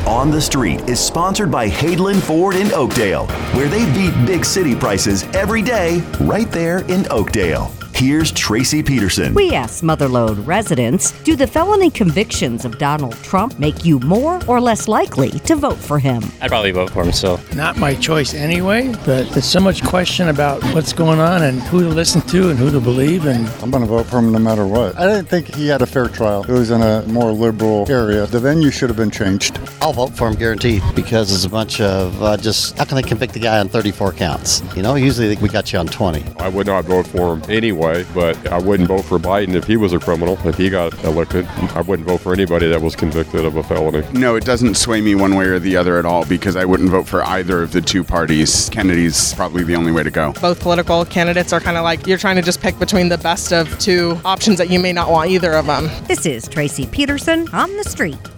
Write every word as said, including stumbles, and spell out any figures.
On the Street is sponsored by Hadeland Ford in Oakdale, where they beat big city prices every day right there in Oakdale. Here's Tracy Peterson. We asked Motherlode residents, do the felony convictions of Donald Trump make you more or less likely to vote for him? I'd probably vote for him still. Not my choice anyway, but there's so much question about what's going on and who to listen to and who to believe. And I'm going to vote for him no matter what. I didn't think he had a fair trial. It was in a more liberal area. The venue should have been changed. I'll vote for him guaranteed because it's a bunch of uh, just, how can they convict the guy on thirty-four counts? You know, usually we got you on twenty. I would not vote for him anyway, but I wouldn't vote for Biden if he was a criminal. If he got elected, I wouldn't vote for anybody that was convicted of a felony. No, it doesn't sway me one way or the other at all because I wouldn't vote for either of the two parties. Kennedy's probably the only way to go. Both political candidates are kind of like you're trying to just pick between the best of two options that you may not want either of them. This is Tracy Peterson on the Street.